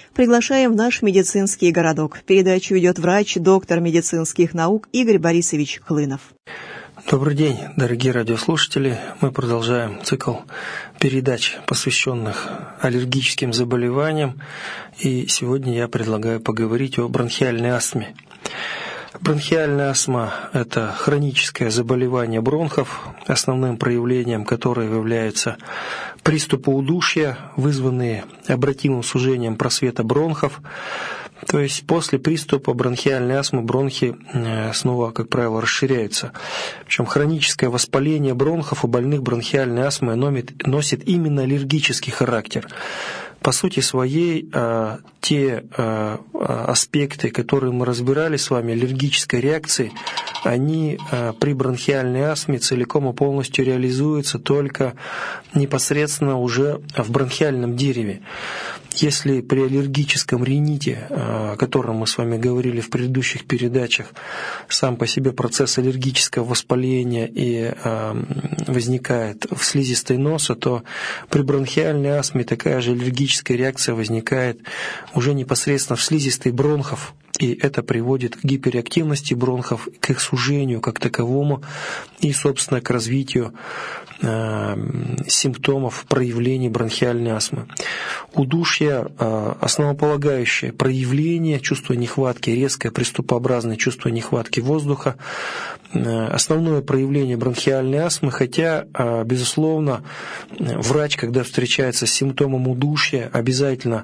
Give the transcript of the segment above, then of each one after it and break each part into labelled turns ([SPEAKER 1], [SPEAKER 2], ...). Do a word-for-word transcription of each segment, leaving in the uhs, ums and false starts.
[SPEAKER 1] Приглашаем в наш медицинский городок. Передачу ведет врач, доктор медицинских наук Игорь Борисович Хлынов.
[SPEAKER 2] Добрый день, дорогие радиослушатели. Мы продолжаем цикл передач, посвященных аллергическим заболеваниям. И сегодня я предлагаю поговорить о бронхиальной астме. Бронхиальная астма – это хроническое заболевание бронхов, основным проявлением которого являются приступы удушья, вызванные обратимым сужением просвета бронхов. То есть после приступа бронхиальной астмы бронхи снова, как правило, расширяются. Причем хроническое воспаление бронхов у больных бронхиальной астмой носит именно аллергический характер. По сути своей, те аспекты, которые мы разбирали с вами, аллергической реакции, они при бронхиальной астме целиком и полностью реализуются только непосредственно уже в бронхиальном дереве. Если при аллергическом рините, о котором мы с вами говорили в предыдущих передачах, сам по себе процесс аллергического воспаления и возникает в слизистой носа, то при бронхиальной астме такая же аллергическая реакция возникает уже непосредственно в слизистой бронхов. И это приводит к гиперактивности бронхов, к их сужению как таковому и, собственно, к развитию э, симптомов проявлений бронхиальной астмы. Удушье э, – основополагающее проявление чувства нехватки, резкое приступообразное чувство нехватки воздуха, э, основное проявление бронхиальной астмы, хотя, э, безусловно, врач, когда встречается с симптомом удушья, обязательно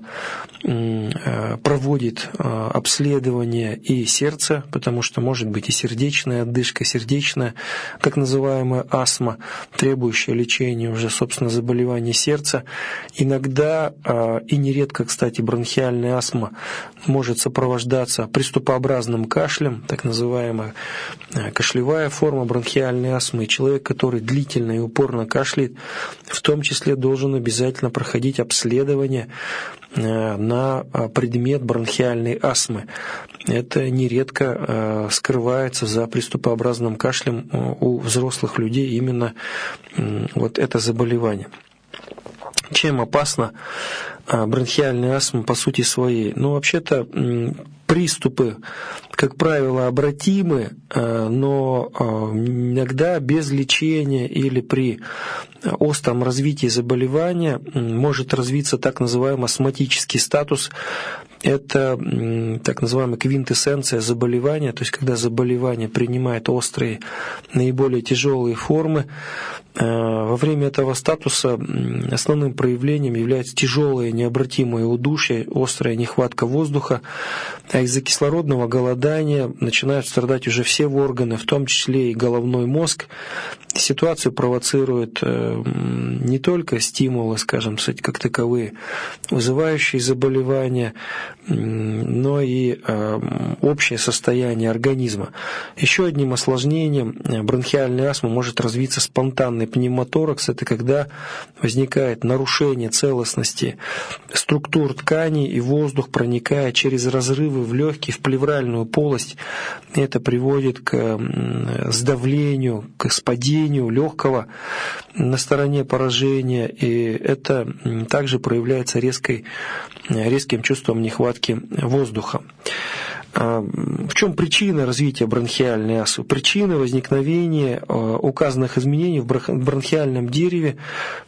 [SPEAKER 2] э, проводит э, обследование и сердца, потому что может быть и сердечная отдышка, сердечная, так называемая астма, требующая лечения уже, собственно, заболеваний сердца. Иногда и нередко, кстати, бронхиальная астма может сопровождаться приступообразным кашлем, так называемая кашлевая форма бронхиальной астмы. И человек, который длительно и упорно кашляет, в том числе должен обязательно проходить обследование на предмет бронхиальной астмы. Это нередко скрывается за приступообразным кашлем у взрослых людей именно вот это заболевание. Чем опасна бронхиальная астма по сути своей? Ну, вообще-то, приступы, как правило, обратимы, но иногда без лечения или при остром развитии заболевания может развиться так называемый астматический статус. Это так называемая квинтэссенция заболевания, то есть когда заболевание принимает острые, наиболее тяжелые формы. Во время этого статуса основным проявлением является тяжелое необратимое удушье, острая нехватка воздуха, а из-за кислородного голодания начинают страдать уже все органы, в том числе и головной мозг. Ситуацию провоцируют не только стимулы, скажем, как таковые, вызывающие заболевания, но и общее состояние организма. Еще одним осложнением бронхиальной астмы может развиться спонтанный пневмоторакс. Это когда возникает нарушение целостности структур тканей, и воздух проникает через разрывы в легкие, в плевральную полость. Это приводит к сдавлению, к спадению легкого на стороне поражения, и это также проявляется резкой, резким чувством нехватки воздуха. В чем причина развития бронхиальной астмы? Причины возникновения указанных изменений в бронхиальном дереве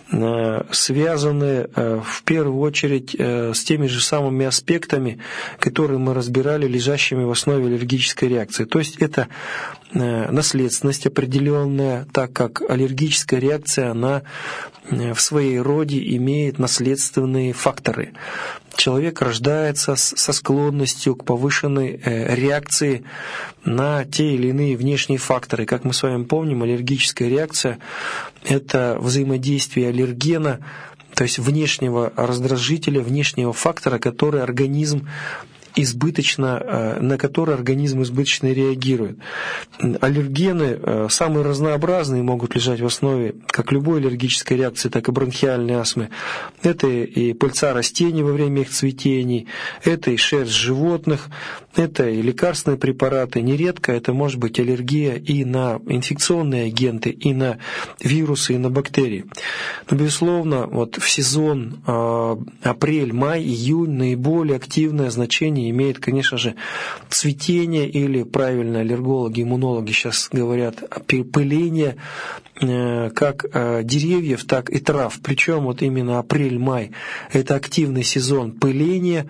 [SPEAKER 2] связаны в первую очередь с теми же самыми аспектами, которые мы разбирали, лежащими в основе аллергической реакции. То есть это наследственность определенная, так как аллергическая реакция, она в своей роде имеет наследственные факторы. Человек рождается со склонностью к повышенной реакции на те или иные внешние факторы. Как мы с вами помним, аллергическая реакция – это взаимодействие аллергена, то есть внешнего раздражителя, внешнего фактора, который организм избыточно, на который организм избыточно реагирует. Аллергены самые разнообразные могут лежать в основе как любой аллергической реакции, так и бронхиальной астмы. Это и пыльца растений во время их цветений, это и шерсть животных, это и лекарственные препараты. Нередко это может быть аллергия и на инфекционные агенты, и на вирусы, и на бактерии. Но, безусловно, вот в сезон э, апрель, май, июнь наиболее активное значение имеет, конечно же, цветение или, правильно, аллергологи, иммунологи сейчас говорят, пыление э, как э, деревьев, так и трав. Причем вот именно апрель-май – это активный сезон пыления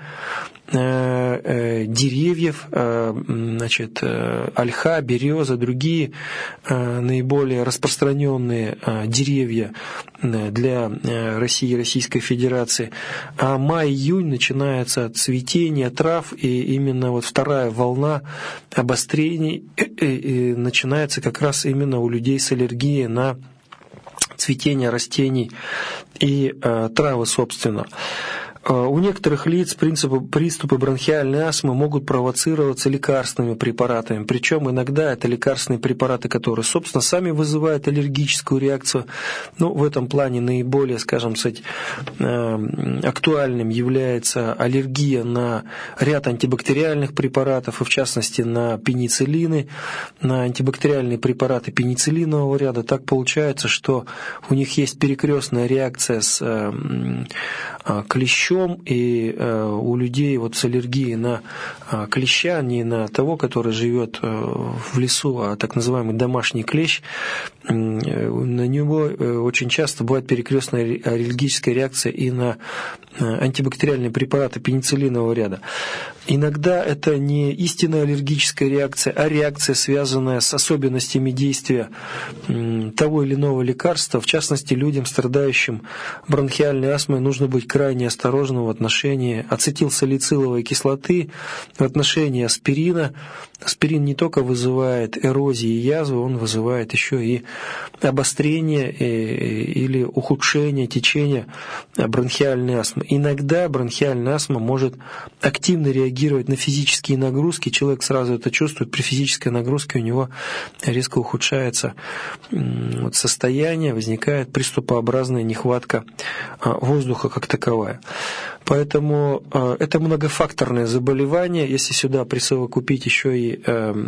[SPEAKER 2] деревьев, значит, ольха, береза, другие наиболее распространенные деревья для России и Российской Федерации. А май-июнь начинается цветение трав, и именно вот вторая волна обострений начинается как раз именно у людей с аллергией на цветение растений и травы, собственно. У некоторых лиц принципы, приступы бронхиальной астмы могут провоцироваться лекарственными препаратами, причем иногда это лекарственные препараты, которые, собственно, сами вызывают аллергическую реакцию. Ну, в этом плане наиболее, скажем, кстати, актуальным является аллергия на ряд антибактериальных препаратов, и в частности на пенициллины, на антибактериальные препараты пенициллинового ряда. Так получается, что у них есть перекрестная реакция с клещом, и э, у людей вот с аллергией на э, клеща, не на того, который живет э, в лесу, а так называемый домашний клещ, э, на него э, очень часто бывает перекрестная аллергическая реакция и на э, антибактериальные препараты пенициллинового ряда. Иногда это не истинная аллергическая реакция, а реакция, связанная с особенностями действия э, того или иного лекарства. В частности, людям, страдающим бронхиальной астмой, нужно быть крайне осторожным в отношении ацетилсалициловой кислоты, в отношении аспирина. Аспирин не только вызывает эрозии и язвы, он вызывает еще и обострение или ухудшение течения бронхиальной астмы. Иногда бронхиальная астма может активно реагировать на физические нагрузки. Человек сразу это чувствует. При физической нагрузке у него резко ухудшается состояние, возникает приступообразная нехватка воздуха как таковая. Поэтому э, это многофакторное заболевание. Если сюда присовокупить еще и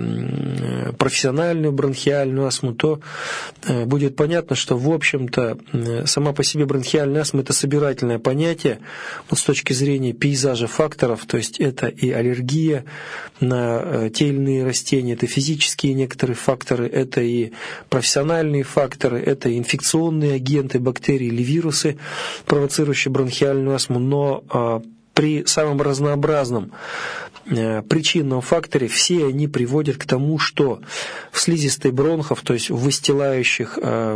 [SPEAKER 2] э, профессиональную бронхиальную астму, то э, будет понятно, что, в общем-то, э, сама по себе бронхиальная астма – это собирательное понятие вот с точки зрения пейзажа факторов, то есть это и аллергия на э, те или иные растения, это физические некоторые факторы, это и профессиональные факторы, это и инфекционные агенты, бактерии или вирусы, провоцирующие бронхиальную астму, но при самом разнообразном причинном факторе все они приводят к тому, что в слизистой бронхов, то есть в выстилающих,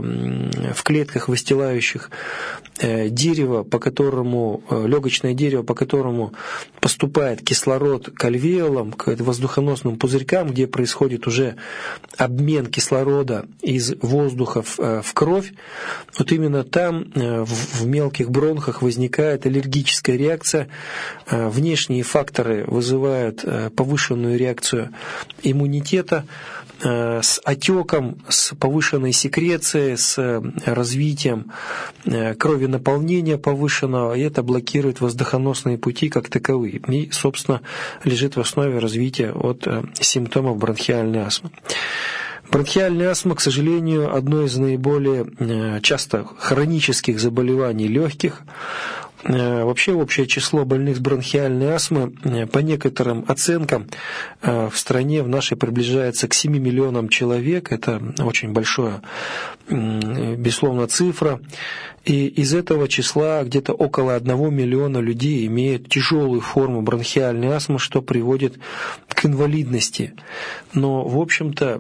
[SPEAKER 2] в клетках выстилающих дерево, по которому, легочное дерево, по которому поступает кислород к альвеолам, к воздухоносным пузырькам, где происходит уже обмен кислорода из воздуха в, в кровь, вот именно там в мелких бронхах возникает аллергическая реакция. Внешние факторы вызывают повышенную реакцию иммунитета с отеком, с повышенной секрецией, с развитием кровенаполнения повышенного, и это блокирует воздухоносные пути как таковые. И, собственно, лежит в основе развития от симптомов бронхиальной астмы. Бронхиальная астма, к сожалению, одно из наиболее часто хронических заболеваний легких. Вообще общее число больных с бронхиальной астмой по некоторым оценкам в стране в нашей приближается к семи миллионам человек. Это очень большая, безусловно, цифра. И из этого числа где-то около одного миллиона людей имеют тяжелую форму бронхиальной астмы, что приводит к инвалидности. Но, в общем-то,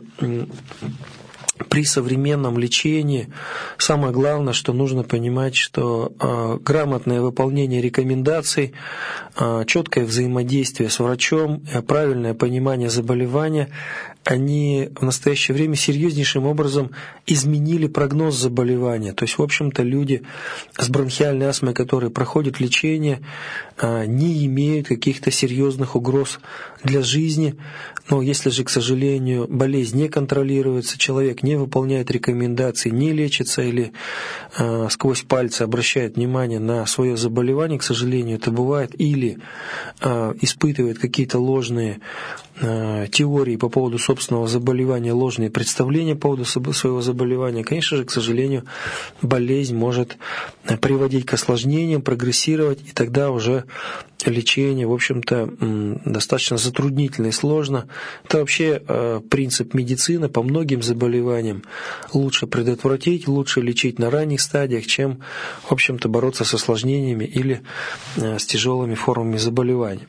[SPEAKER 2] при современном лечении самое главное, что нужно понимать, что э, грамотное выполнение рекомендаций, э, четкое взаимодействие с врачом, э, правильное понимание заболевания – они в настоящее время серьезнейшим образом изменили прогноз заболевания. То есть, в общем-то, люди с бронхиальной астмой, которые проходят лечение, не имеют каких-то серьезных угроз для жизни. Но если же, к сожалению, болезнь не контролируется, человек не выполняет рекомендации, не лечится или э, сквозь пальцы обращает внимание на свое заболевание, к сожалению, это бывает, или э, испытывает какие-то ложные э, теории по поводу собственного заболевания, ложные представления по поводу своего заболевания, конечно же, к сожалению, болезнь может приводить к осложнениям, прогрессировать, и тогда уже лечение, в общем-то, достаточно затруднительно и сложно. Это вообще принцип медицины по многим заболеваниям. Лучше предотвратить, лучше лечить на ранних стадиях, чем, в общем-то, бороться с осложнениями или с тяжелыми формами заболевания.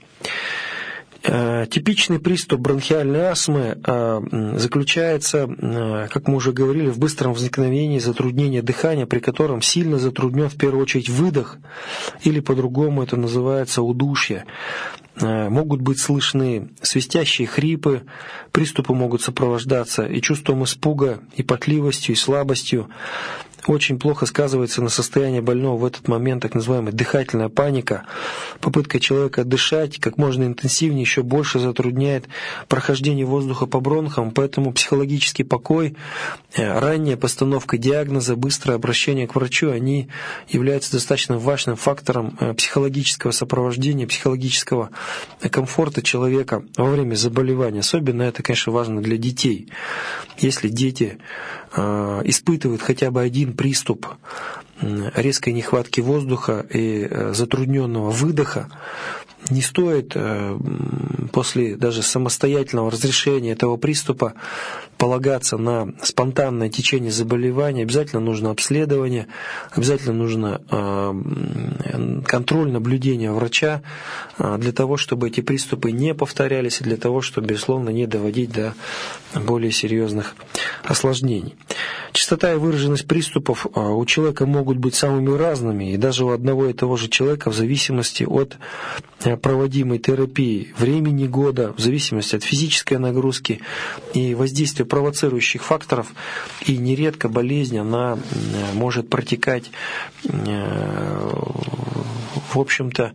[SPEAKER 2] Типичный приступ бронхиальной астмы заключается, как мы уже говорили, в быстром возникновении затруднения дыхания, при котором сильно затруднен в первую очередь выдох, или по-другому это называется удушье. Могут быть слышны свистящие хрипы, приступы могут сопровождаться и чувством испуга, и потливостью, и слабостью. Очень плохо сказывается на состоянии больного в этот момент так называемая дыхательная паника. Попытка человека дышать как можно интенсивнее еще больше затрудняет прохождение воздуха по бронхам, поэтому психологический покой, ранняя постановка диагноза, быстрое обращение к врачу, они являются достаточно важным фактором психологического сопровождения, психологического комфорта человека во время заболевания. Особенно это, конечно, важно для детей. Если дети испытывают хотя бы один приступ резкой нехватки воздуха и затрудненного выдоха, не стоит после даже самостоятельного разрешения этого приступа полагаться на спонтанное течение заболевания. Обязательно нужно обследование, обязательно нужно контроль, наблюдение врача для того, чтобы эти приступы не повторялись и для того, чтобы, безусловно, не доводить до более серьезных осложнений. Частота и выраженность приступов у человека могут быть самыми разными, и даже у одного и того же человека в зависимости от проводимой терапии, времени года, в зависимости от физической нагрузки и воздействия провоцирующих факторов, и нередко болезнь, она может протекать, в общем-то,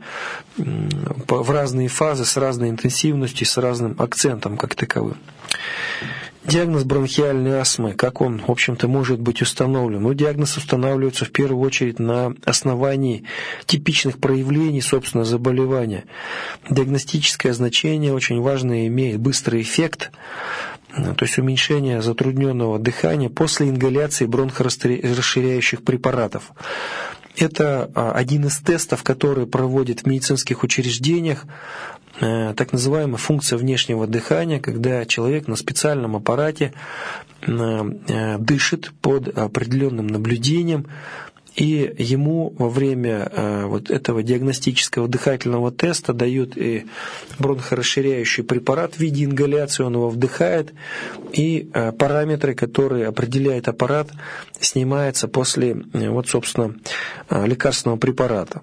[SPEAKER 2] в разные фазы, с разной интенсивностью, с разным акцентом как таковым. Диагноз бронхиальной астмы, как он, в общем-то, может быть установлен? Ну, диагноз устанавливается в первую очередь на основании типичных проявлений, собственно, заболевания. Диагностическое значение очень важное, имеет быстрый эффект, то есть уменьшение затрудненного дыхания после ингаляции бронхорасширяющих препаратов. Это один из тестов, который проводят в медицинских учреждениях, так называемая функция внешнего дыхания, когда человек на специальном аппарате дышит под определенным наблюдением, и ему во время вот этого диагностического дыхательного теста дают и бронхорасширяющий препарат в виде ингаляции, он его вдыхает, и параметры, которые определяет аппарат, снимаются после, вот, собственно, лекарственного препарата.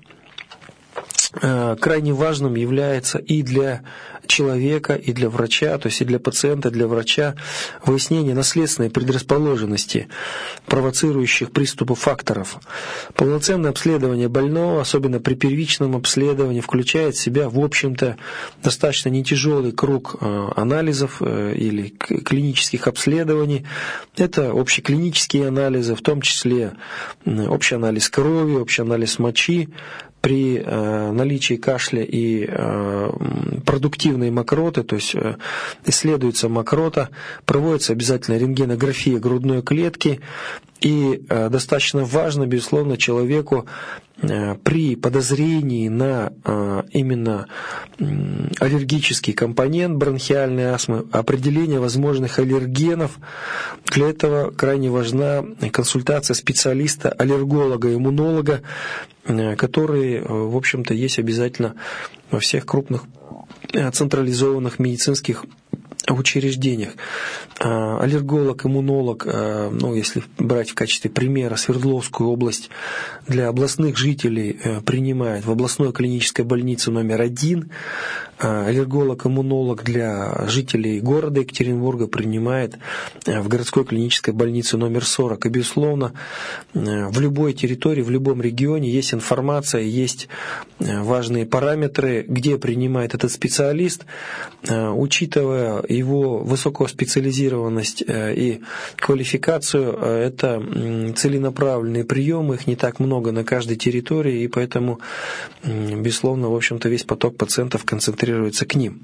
[SPEAKER 2] Крайне важным является и для человека, и для врача, то есть и для пациента, и для врача выяснение наследственной предрасположенности провоцирующих приступы факторов. Полноценное обследование больного, особенно при первичном обследовании, включает в себя, в общем-то, достаточно нетяжелый круг анализов или клинических обследований. Это общеклинические анализы, в том числе общий анализ крови, общий анализ мочи, при э, наличии кашля и э, продуктивной мокроты, то есть э, исследуется мокрота, проводится обязательно рентгенография грудной клетки, и э, достаточно важно, безусловно, человеку э, при подозрении на э, именно э, аллергический компонент бронхиальной астмы, определение возможных аллергенов. Для этого крайне важна консультация специалиста, аллерголога, иммунолога, которые, в общем-то, есть обязательно во всех крупных централизованных медицинских учреждениях. Аллерголог, иммунолог, ну, если брать в качестве примера Свердловскую область, для областных жителей принимает в областной клинической больнице номер один. аллерголог-иммунолог для жителей города Екатеринбурга принимает в городской клинической больнице номер сорок. И, безусловно, в любой территории, в любом регионе есть информация, есть важные параметры, где принимает этот специалист, учитывая его высокую специализированность и квалификацию, это целенаправленные приемы, их не так много на каждой территории, и поэтому, безусловно, в общем-то, весь поток пациентов концентрируется к ним.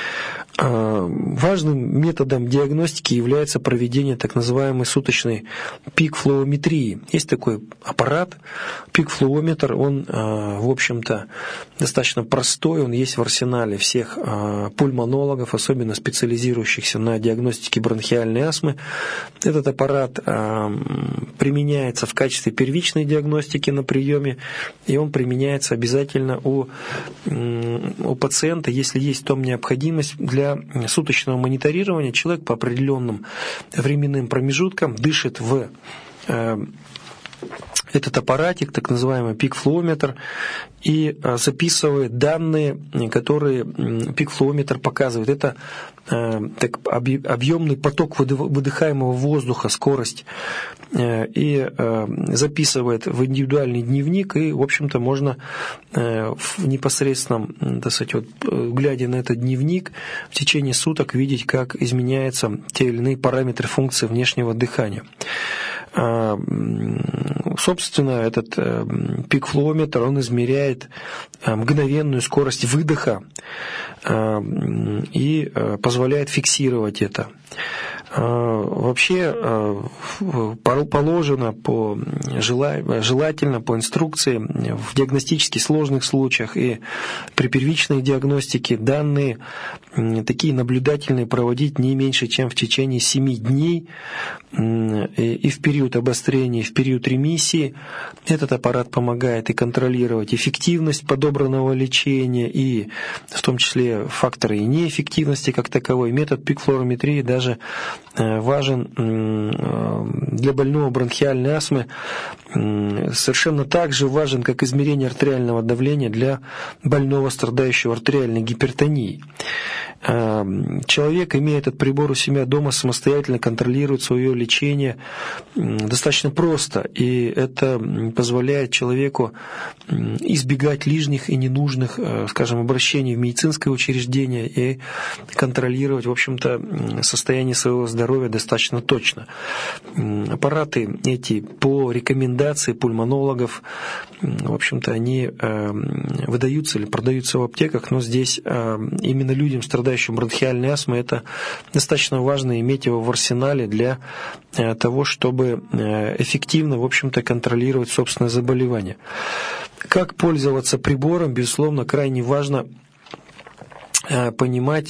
[SPEAKER 2] Важным методом диагностики является проведение так называемой суточной пик-флуометрии. Есть такой аппарат, пик-флуометр, он, в общем-то, достаточно простой, он есть в арсенале всех пульмонологов, особенно специализирующихся на диагностике бронхиальной астмы. Этот аппарат применяется в качестве первичной диагностики на приеме, и он применяется обязательно у, у пациента, если есть в том необходимость для Для суточного мониторирования. Человек по определенным временным промежуткам дышит в э, этот аппаратик, так называемый пик-флуометр, и записывает данные, которые пик-флуометр показывает. Это э, так, объемный поток выдыхаемого воздуха, скорость, э, и э, записывает в индивидуальный дневник, и, в общем-то, можно э, в непосредственном, так сказать, вот, глядя на этот дневник, в течение суток видеть, как изменяются те или иные параметры функции внешнего дыхания. Собственно, этот пик-флуометр, он измеряет мгновенную скорость выдоха и позволяет фиксировать это. Вообще положено, по, желательно по инструкции в диагностически сложных случаях и при первичной диагностике данные такие наблюдательные проводить не меньше, чем в течение семи дней, и в период обострения, и в период ремиссии. Этот аппарат помогает и контролировать эффективность подобранного лечения, и в том числе факторы неэффективности как таковой. Метод пик-флуорометрии даже важен для больного бронхиальной астмы, совершенно так же важен, как измерение артериального давления для больного, страдающего артериальной гипертонией. Человек, имея этот прибор у себя дома, самостоятельно контролирует свое лечение достаточно просто, и это позволяет человеку избегать лишних и ненужных, скажем, обращений в медицинское учреждение и контролировать, в общем-то, состояние своего здоровья достаточно точно. Аппараты эти по рекомендации пульмонологов, в общем-то, они выдаются или продаются в аптеках, но здесь именно людям, страдающим бронхиальной астмой, это достаточно важно иметь его в арсенале для того, чтобы эффективно, в общем-то, контролировать собственное заболевание. Как пользоваться прибором, безусловно, крайне важно понимать,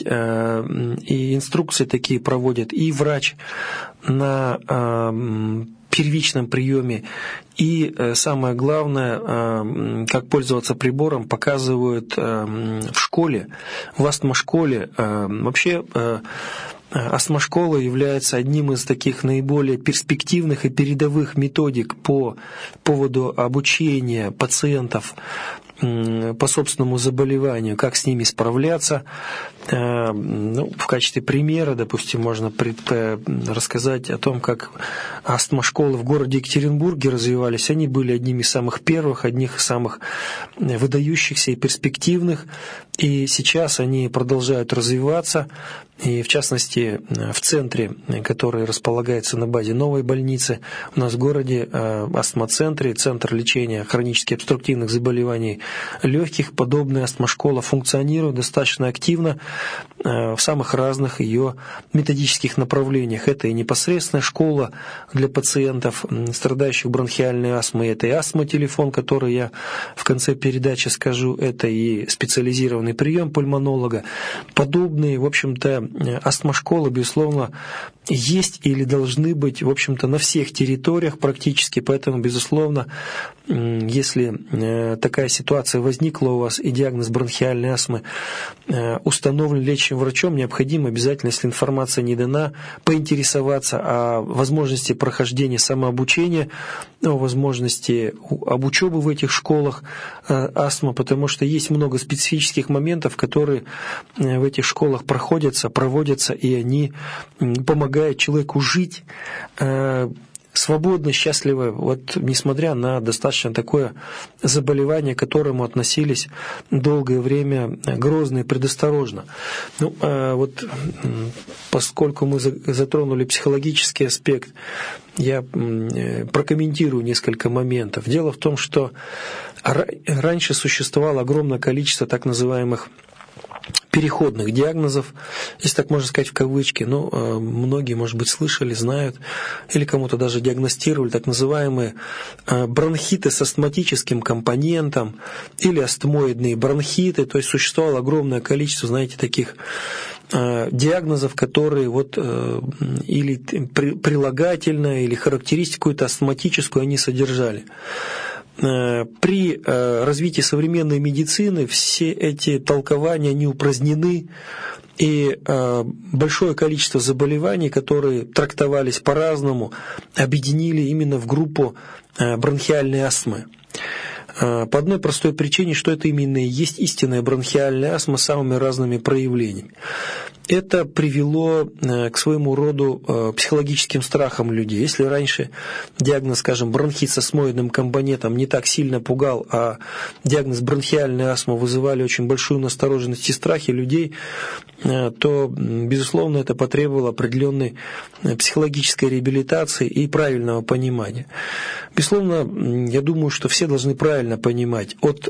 [SPEAKER 2] и инструкции такие проводят и врач на первичном приеме, и самое главное, как пользоваться прибором, показывают в школе, в астмошколе. Вообще астмошкола является одним из таких наиболее перспективных и передовых методик по поводу обучения пациентов по собственному заболеванию, как с ними справляться. Ну, в качестве примера, допустим, можно пред... рассказать о том, как астмошколы в городе Екатеринбурге развивались. Они были одними из самых первых, одних из самых выдающихся и перспективных, и сейчас они продолжают развиваться. И в частности, в центре, который располагается на базе новой больницы, у нас в городе астмоцентре, центр лечения хронически обструктивных заболеваний легких, подобная астмошкола функционирует достаточно активно в самых разных ее методических направлениях. Это и непосредственная школа для пациентов, страдающих бронхиальной астмой, это и астмотелефон, который я в конце передачи скажу, это и специализированный прием пульмонолога. Подобные, в общем-то, астмошколы, безусловно, есть или должны быть, в общем-то, на всех территориях практически, поэтому, безусловно, если такая ситуация возникла у вас и диагноз бронхиальной астмы установлен лечащим врачом, необходимо обязательно, если информация не дана, поинтересоваться о возможности прохождения самообучения, о возможности об учебе в этих школах астмы, потому что есть много специфических моментов, которые в этих школах проходятся, проводятся, и они помогают человеку жить свободно, счастливо, вот несмотря на достаточно такое заболевание, к которому относились долгое время грозно и предосторожно. Ну, вот поскольку мы затронули психологический аспект, я прокомментирую несколько моментов. Дело в том, что раньше существовало огромное количество так называемых переходных диагнозов, если так можно сказать в кавычки, но э, многие, может быть, слышали, знают, или кому-то даже диагностировали так называемые э, бронхиты с астматическим компонентом или астмоидные бронхиты, то есть существовало огромное количество, знаете, таких э, диагнозов, которые вот э, или при, прилагательно, или характеристику какую-то астматическую они содержали. При развитии современной медицины все эти толкования они упразднены, и большое количество заболеваний, которые трактовались по-разному, объединили именно в группу бронхиальной астмы. По одной простой причине, что это именно и есть истинная бронхиальная астма с самыми разными проявлениями. Это привело к своему роду психологическим страхам людей. Если раньше диагноз, скажем, бронхит с астмоидным компонентом не так сильно пугал, а диагноз бронхиальная астма вызывали очень большую настороженность и страхи людей, то, безусловно, это потребовало определенной психологической реабилитации и правильного понимания. Безусловно, я думаю, что все должны правильно понимать, от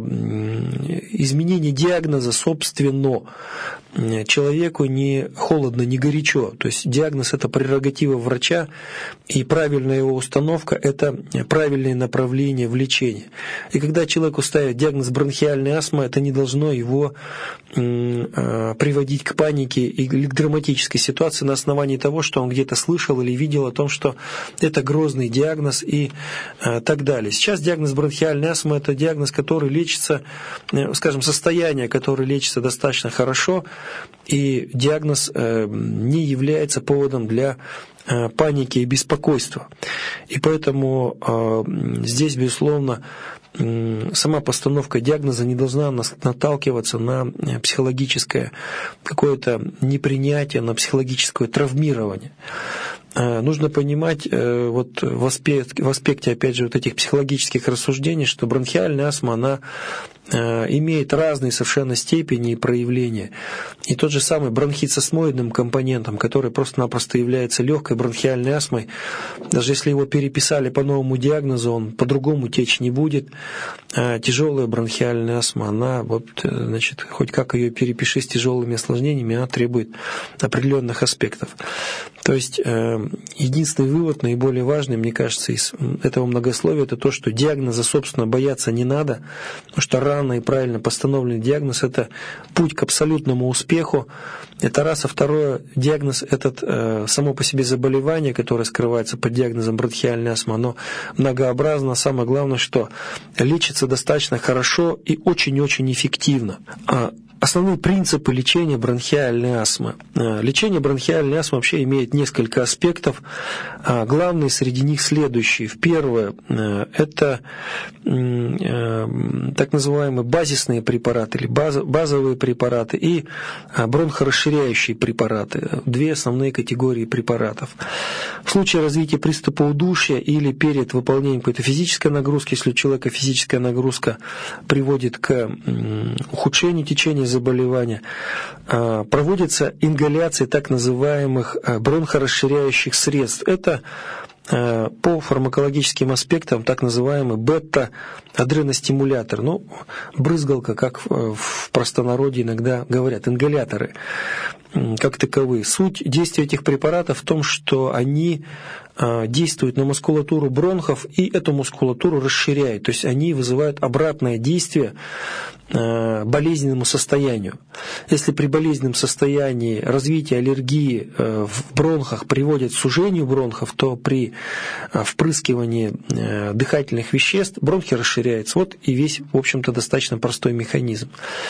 [SPEAKER 2] изменения диагноза, собственно, человеку не холодно, не горячо. То есть диагноз – это прерогатива врача, и правильная его установка – это правильное направление в лечении. И когда человеку ставят диагноз бронхиальной астмы, это не должно его приводить к панике или к драматической ситуации на основании того, что он где-то слышал или видел о том, что это грозный диагноз и так далее. Сейчас диагноз бронхиальной астмы – это диагноз, который лечится, скажем, состояние, которое лечится достаточно хорошо, и диагноз не является поводом для паники и беспокойства. И поэтому здесь, безусловно, сама постановка диагноза не должна нас наталкиваться на психологическое какое-то непринятие, на психологическое травмирование. Нужно понимать вот в аспекте, в аспекте, опять же, вот этих психологических рассуждений, что бронхиальная астма, она имеет разные совершенно степени и проявления. И тот же самый бронхит с астмоидным компонентом, который просто-напросто является легкой бронхиальной астмой, даже если его переписали по новому диагнозу, он по-другому течь не будет. А тяжелая бронхиальная астма, она, вот, значит, хоть как ее перепиши с тяжелыми осложнениями, она требует определенных аспектов. То есть единственный вывод, наиболее важный, мне кажется, из этого многословия, это то, что диагноза, собственно, бояться не надо, потому что рано и правильно постановленный диагноз – это путь к абсолютному успеху. Это раз. А второе, диагноз – это само по себе заболевание, которое скрывается под диагнозом бронхиальной астмы, оно многообразно. Самое главное, что лечится достаточно хорошо и очень-очень эффективно. Основные принципы лечения бронхиальной астмы. Лечение бронхиальной астмы вообще имеет несколько аспектов. Главный среди них следующий. Первое – это так называемые базисные препараты или базовые препараты и бронхорасширяющие препараты. Две основные категории препаратов. В случае развития приступа удушья или перед выполнением какой-то физической нагрузки, если у человека физическая нагрузка приводит к ухудшению течения заболевания, проводится ингаляция так называемых бронхорасширяющих средств. Это по фармакологическим аспектам так называемый бета-адреностимулятор. Ну, брызгалка, как в простонародье иногда говорят, ингаляторы как таковые. Суть действия этих препаратов в том, что они действуют на мускулатуру бронхов и эту мускулатуру расширяют. То есть они вызывают обратное действие болезненному состоянию. Если при болезненном состоянии развитие аллергии в бронхах приводит к сужению бронхов, то при впрыскивании дыхательных веществ бронхи расширяются. Вот и весь, в общем-то, достаточно простой механизм.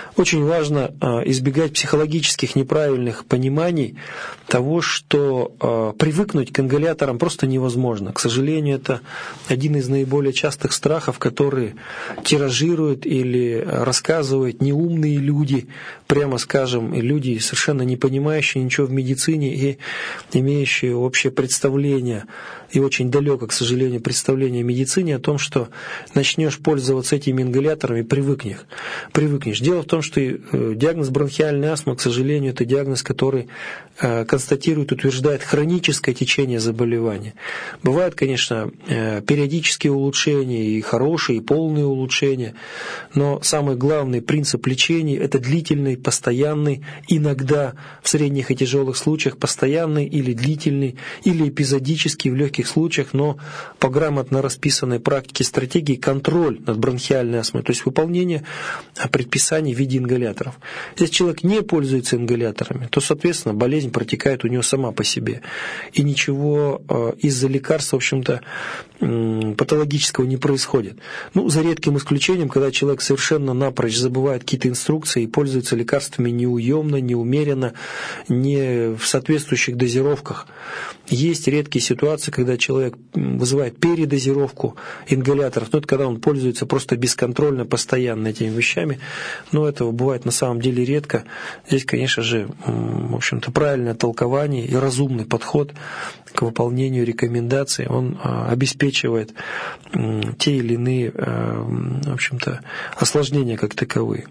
[SPEAKER 2] Очень важно избегать психологических неправильных пониманий того, что привыкнуть к ингаляторам просто невозможно. К сожалению, это один из наиболее частых страхов, которые тиражируют или рассказывают неумные люди, прямо скажем, и люди, совершенно не понимающие ничего в медицине и имеющие общее представление, и очень далеко, к сожалению, представление о медицине, о том, что начнешь пользоваться этими ингаляторами, привыкнешь. привыкнешь. Дело в том, что диагноз бронхиальной астмы, к сожалению, это диагноз, который констатирует, утверждает хроническое течение заболевания. Бывают, конечно, периодические улучшения, и хорошие, и полные улучшения, но самый главный принцип лечения – это длительный, постоянный, иногда в средних и тяжелых случаях постоянный или длительный, или эпизодический в легких случаях, но по грамотно расписанной практике стратегии контроль над бронхиальной астмой, то есть выполнение предписаний в виде ингаляторов. Если человек не пользуется ингаляторами, то, соответственно, болезнь протекает у него сама по себе. И ничего из-за лекарств, в общем-то, патологического не происходит. Ну, за редким исключением, когда человек совершенно напрочь забывает какие-то инструкции и пользуется лекарствами неуемно, неумеренно, не в соответствующих дозировках. Есть редкие ситуации, когда человек вызывает передозировку ингаляторов, но это когда он пользуется просто бесконтрольно, постоянно этими вещами, но этого бывает на самом деле редко. Здесь, конечно же, в общем-то, правильное толкование и разумный подход к выполнению рекомендаций, он обеспечивает те или иные, в общем-то, осложнения как таковые.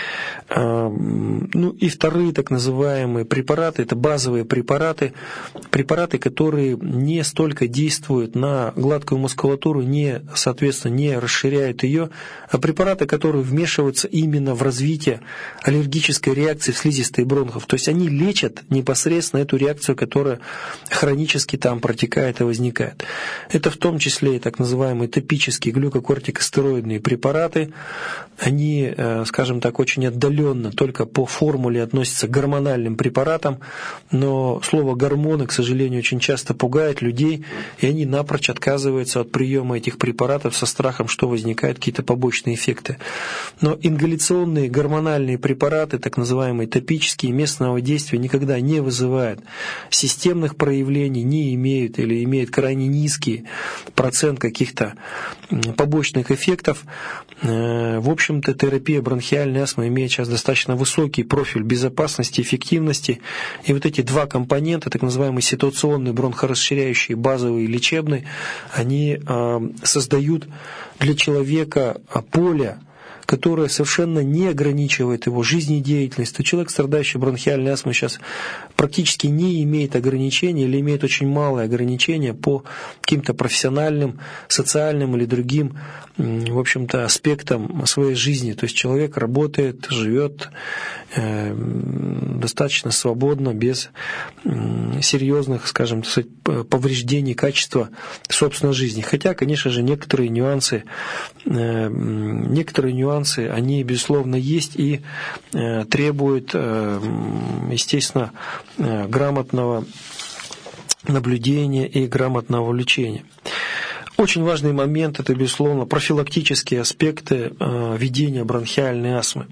[SPEAKER 2] Ну и вторые так называемые препараты, это базовые препараты, препараты, которые не столько действуют на гладкую мускулатуру, не, соответственно, не расширяют ее, а препараты, которые вмешиваются именно в развитие аллергической реакции в слизистой бронхов. То есть они лечат непосредственно эту реакцию, которая хронически там протекает и возникает. Это в том числе и так называемые топические глюкокортикостероидные препараты. Они, скажем так, очень отдаленно только по формуле относятся к гормональным препаратам, но слово «гормоны», к сожалению, очень часто пугает людей, и они напрочь отказываются от приема этих препаратов со страхом, что возникают какие-то побочные эффекты. Но ингаляционные гормональные препараты, так называемые топические, местного действия никогда не вызывают системных проявлений, не имеют или имеют крайне низкий процент каких-то побочных эффектов. В общем-то, терапия бронхиальной астмы имеет сейчас достаточно высокий профиль безопасности, эффективности. И вот эти два компонента, так называемый ситуационный, бронхорасширяющий, базовый и лечебный, они создают для человека поле, которое совершенно не ограничивает его жизнедеятельность, то человек, страдающий бронхиальной астмой, сейчас практически не имеет ограничений или имеет очень малые ограничения по каким-то профессиональным, социальным или другим, в общем-то, аспектам своей жизни. То есть человек работает, живет э, достаточно свободно, без э, серьезных, скажем так, повреждений качества собственной жизни. Хотя, конечно же, некоторые нюансы, э, некоторые нюансы они, безусловно, есть и э, требуют, э, естественно, э, грамотного наблюдения и грамотного лечения. Очень важный момент – это, безусловно, профилактические аспекты э, ведения бронхиальной астмы.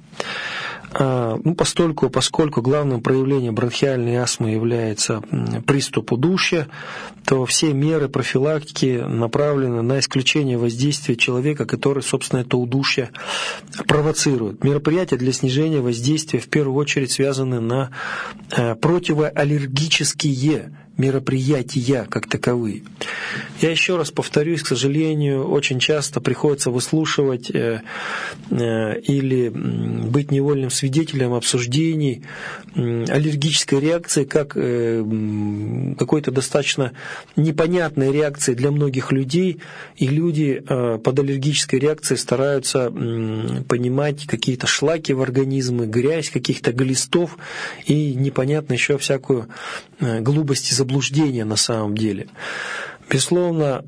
[SPEAKER 2] Ну, постольку, поскольку главным проявлением бронхиальной астмы является приступ удушья, то все меры профилактики направлены на исключение воздействия человека, который, собственно, это удушье провоцирует. Мероприятия для снижения воздействия в первую очередь связаны на противоаллергические мероприятия как таковые. Я еще раз повторюсь, к сожалению, очень часто приходится выслушивать э, э, или быть невольным свидетелем обсуждений э, аллергической реакции как э, какой-то достаточно непонятной реакции для многих людей, и люди э, под аллергической реакцией стараются э, понимать какие-то шлаки в организме, грязь каких-то глистов и непонятно еще всякую э, глупость и заблуждение на самом деле. Безусловно,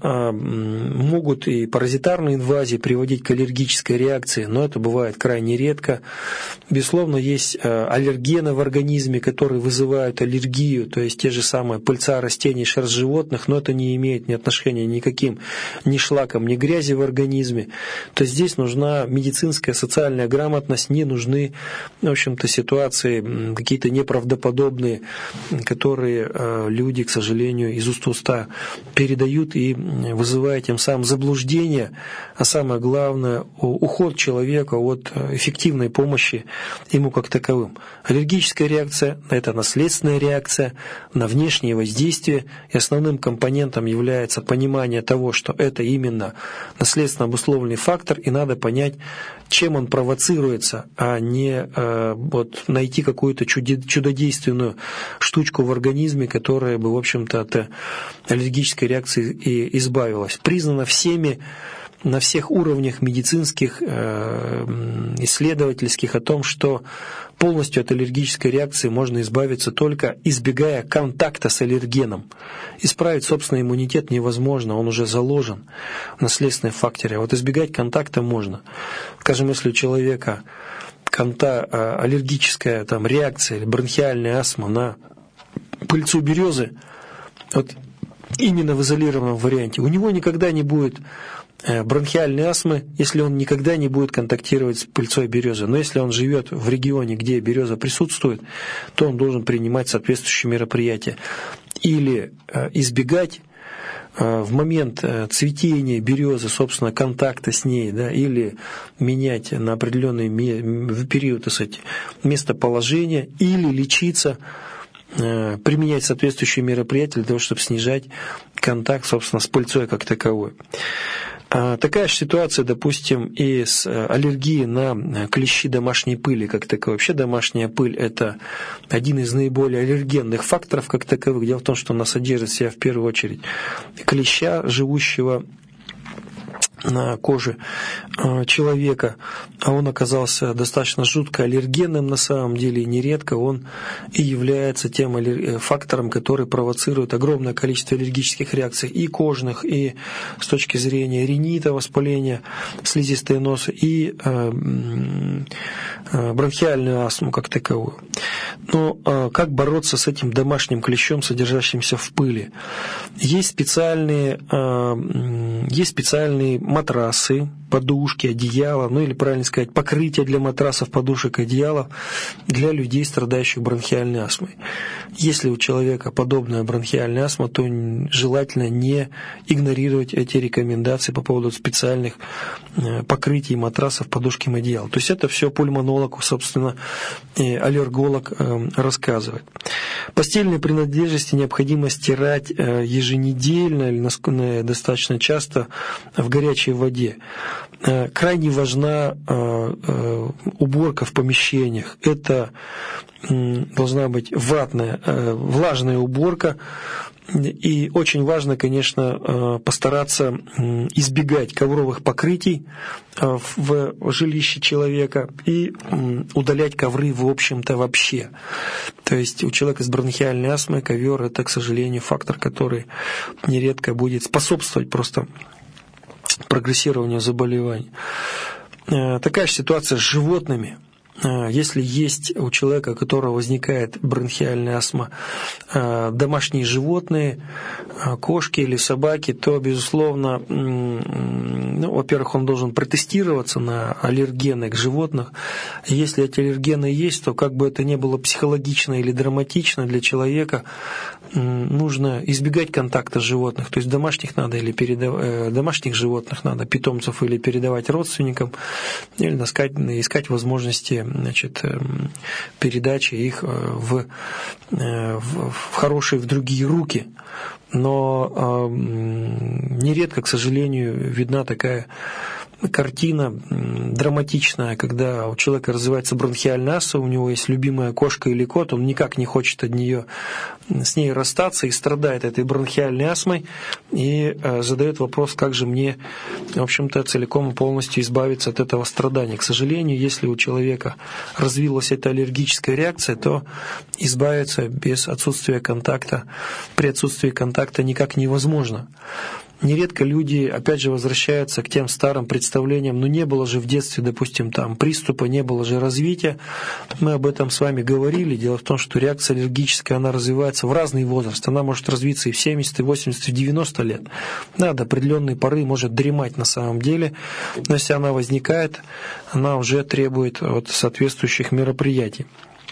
[SPEAKER 2] могут и паразитарные инвазии приводить к аллергической реакции, но это бывает крайне редко. Безусловно, есть аллергены в организме, которые вызывают аллергию, то есть те же самые пыльца растений, шерсть животных, но это не имеет ни отношения никаким ни шлаком, ни грязи в организме. То есть здесь нужна медицинская, социальная грамотность, не нужны, в общем-то, ситуации какие-то неправдоподобные, которые люди, к сожалению, из уст в уста передают и вызывая тем самым заблуждение, а самое главное, уход человека от эффективной помощи ему как таковым. Аллергическая реакция – это наследственная реакция на внешние воздействия, и основным компонентом является понимание того, что это именно наследственно обусловленный фактор, и надо понять, чем он провоцируется, а не э, вот, найти какую-то чудодейственную штучку в организме, которая бы, в общем-то, от аллергической реакции и избавилась. Признано всеми на всех уровнях медицинских, э, исследовательских о том, что полностью от аллергической реакции можно избавиться только избегая контакта с аллергеном. Исправить собственный иммунитет невозможно, он уже заложен в наследственном факторе. А вот избегать контакта можно. Скажем, если у человека конта, аллергическая там, реакция или бронхиальная астма на пыльцу березы, вот именно в изолированном варианте, у него никогда не будет бронхиальной астмы, если он никогда не будет контактировать с пыльцой березы. Но если он живет в регионе, где береза присутствует, то он должен принимать соответствующие мероприятия. Или избегать в момент цветения березы, собственно, контакта с ней, да, или менять на определенный период, так сказать, местоположение, или лечиться, применять соответствующие мероприятия для того, чтобы снижать контакт, собственно, с пыльцой как таковой. Такая же ситуация, допустим, и с аллергией на клещи домашней пыли как таковой. Вообще домашняя пыль – это один из наиболее аллергенных факторов как таковых. Дело в том, что она содержит в себе в первую очередь клеща, живущего на коже человека, а он оказался достаточно жутко аллергенным на самом деле, и нередко он и является тем фактором, который провоцирует огромное количество аллергических реакций и кожных, и с точки зрения ринита, воспаления слизистой носа, и бронхиальную астму как таковую. Но как бороться с этим домашним клещом, содержащимся в пыли? Есть специальные, есть специальные матрасы, подушки, одеяла, ну или, правильно сказать, покрытие для матрасов, подушек, одеялов для людей, страдающих бронхиальной астмой. Если у человека подобная бронхиальная астма, то желательно не игнорировать эти рекомендации по поводу специальных покрытий, матрасов, подушки, одеял. То есть это все пульмонолог, собственно, аллерголог рассказывает. Постельные принадлежности необходимо стирать еженедельно или достаточно часто в горячей воде. Крайне важна уборка в помещениях. Это должна быть ватная, влажная уборка. И очень важно, конечно, постараться избегать ковровых покрытий в жилище человека и удалять ковры в общем-то вообще. То есть у человека с бронхиальной астмой ковер – это, к сожалению, фактор, который нередко будет способствовать просто прогрессированию заболеваний. Такая же ситуация с животными. Если есть у человека, у которого возникает бронхиальная астма, домашние животные, кошки или собаки, то, безусловно, ну, во-первых, он должен протестироваться на аллергены к животным. Если эти аллергены есть, то как бы это ни было психологично или драматично для человека, нужно избегать контакта с животных. То есть домашних надо или передав... домашних животных надо, питомцев, или передавать родственникам, или искать, искать возможности, значит, передачи их в, в, в хорошие, в другие руки. Но э, нередко, к сожалению, видна такая картина драматичная, когда у человека развивается бронхиальная астма, у него есть любимая кошка или кот, он никак не хочет от нее, с ней расстаться и страдает этой бронхиальной астмой и задает вопрос, как же мне, в общем-то, целиком и полностью избавиться от этого страдания. К сожалению, если у человека развилась эта аллергическая реакция, то избавиться без отсутствия контакта, при отсутствии контакта никак невозможно. Нередко люди, опять же, возвращаются к тем старым представлениям, ну не было же в детстве, допустим, там приступа, не было же развития. Мы об этом с вами говорили. Дело в том, что реакция аллергическая, она развивается в разный возраст. Она может развиться и в семьдесят, и в восемьдесят, и в девяносто лет. Да, до определенной поры может дремать на самом деле, но если она возникает, она уже требует вот соответствующих мероприятий.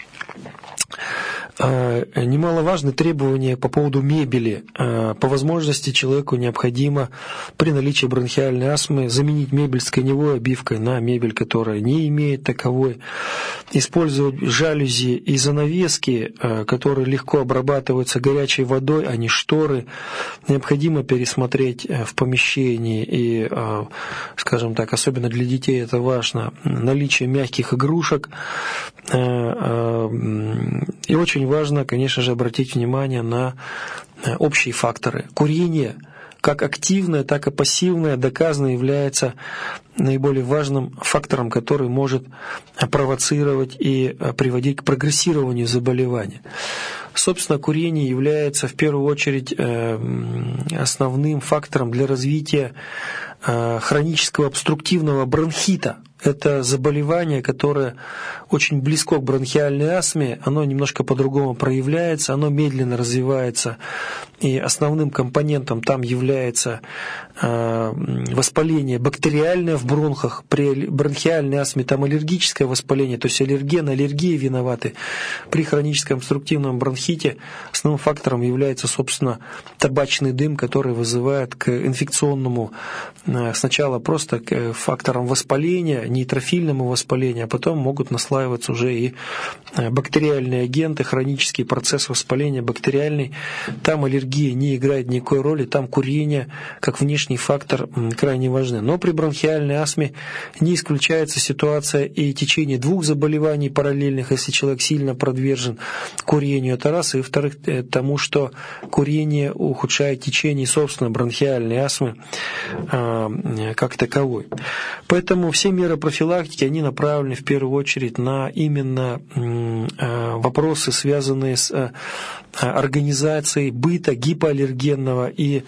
[SPEAKER 2] Немаловажны требования по поводу мебели. По возможности человеку необходимо при наличии бронхиальной астмы заменить мебель с тканевой обивкой на мебель, которая не имеет таковой. Использовать жалюзи и занавески, которые легко обрабатываются горячей водой, а не шторы. Необходимо пересмотреть в помещении и, скажем так, особенно для детей это важно, наличие мягких игрушек. И очень важно, конечно же, обратить внимание на общие факторы. Курение, как активное, так и пассивное, доказано является наиболее важным фактором, который может провоцировать и приводить к прогрессированию заболевания. Собственно, курение является в первую очередь основным фактором для развития хронического обструктивного бронхита. Это заболевание, которое очень близко к бронхиальной астме, оно немножко по-другому проявляется, оно медленно развивается, и основным компонентом там является воспаление бактериальное в бронхах. При бронхиальной астме там аллергическое воспаление, то есть аллерген, аллергии виноваты. При хроническом обструктивном бронхите основным фактором является, собственно, табачный дым, который вызывает к инфекционному, сначала просто к факторам воспаления, нейтрофильному воспалению, а потом могут наслаиваться уже и бактериальные агенты, хронический процесс воспаления бактериальный. Там аллергия не играет никакой роли, там курение как внешний фактор крайне важны. Но при бронхиальной астме не исключается ситуация и течение двух заболеваний параллельных, если человек сильно подвержен курению, это раз, и во-вторых, тому, что курение ухудшает течение собственной бронхиальной астмы как таковой. Поэтому все меры профилактики, они направлены в первую очередь на именно вопросы, связанные с организацией быта гипоаллергенного и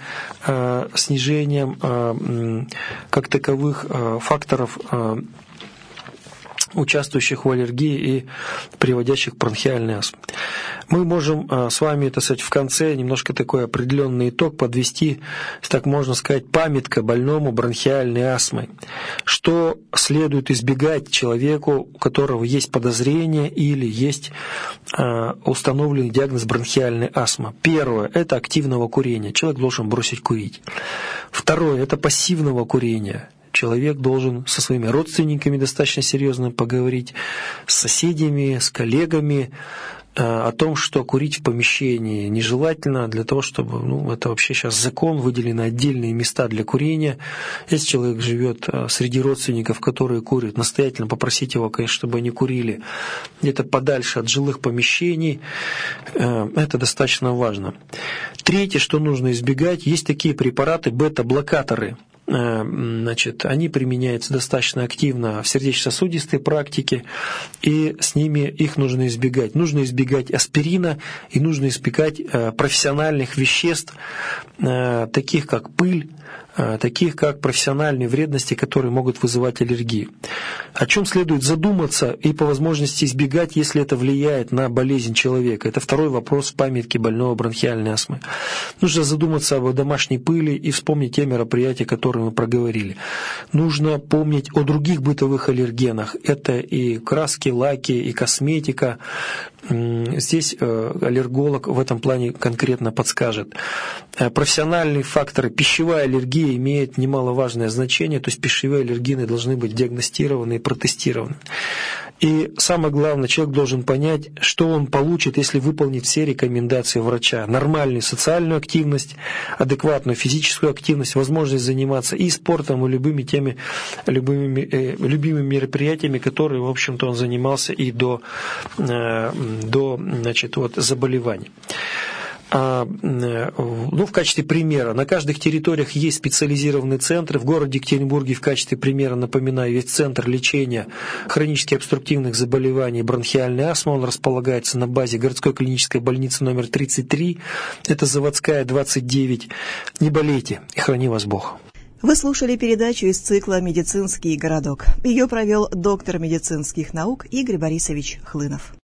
[SPEAKER 2] снижением как таковых факторов, участвующих в аллергии и приводящих к бронхиальной астме. Мы можем с вами, так сказать, в конце немножко такой определенный итог подвести, так можно сказать, памятка больному бронхиальной астмой. Что следует избегать человеку, у которого есть подозрение или есть установленный диагноз бронхиальной астмы? Первое – это активного курения. Человек должен бросить курить. Второе – это пассивного курения. Человек должен со своими родственниками достаточно серьезно поговорить, с соседями, с коллегами о том, что курить в помещении нежелательно, для того, чтобы, ну, это вообще сейчас закон, выделены отдельные места для курения. Если человек живет среди родственников, которые курят, настоятельно попросить его, конечно, чтобы они курили где-то подальше от жилых помещений. Это достаточно важно. Третье, что нужно избегать, есть такие препараты, бета-блокаторы. Значит, они применяются достаточно активно в сердечно-сосудистой практике, и с ними их нужно избегать. Нужно избегать аспирина и нужно избегать профессиональных веществ, таких как пыль, таких как профессиональные вредности, которые могут вызывать аллергию. О чем следует задуматься и по возможности избегать, если это влияет на болезнь человека? Это второй вопрос в памятке больного бронхиальной астмы. Нужно задуматься об домашней пыли и вспомнить те мероприятия, которые мы проговорили. Нужно помнить о других бытовых аллергенах. Это и краски, лаки, и косметика. Здесь аллерголог в этом плане конкретно подскажет. Профессиональные факторы, пищевая аллергия имеет немаловажное значение, то есть пищевые аллергены должны быть диагностированы и протестированы. И самое главное, человек должен понять, что он получит, если выполнит все рекомендации врача. Нормальную социальную активность, адекватную физическую активность, возможность заниматься и спортом, и любыми теми, любыми, э, любимыми мероприятиями, которые, в общем-то, он занимался и до, э, до значит, вот, заболеваний. А, ну, в качестве примера, на каждых территориях есть специализированные центры. В городе Екатеринбурге в качестве примера, напоминаю, есть центр лечения хронически обструктивных заболеваний бронхиальной астмы. Он располагается на базе городской клинической больницы номер тридцать три. Это Заводская, двадцать девять. Не болейте, и храни вас Бог.
[SPEAKER 1] Вы слушали передачу из цикла «Медицинский городок». Ее провел доктор медицинских наук Игорь Борисович Хлынов.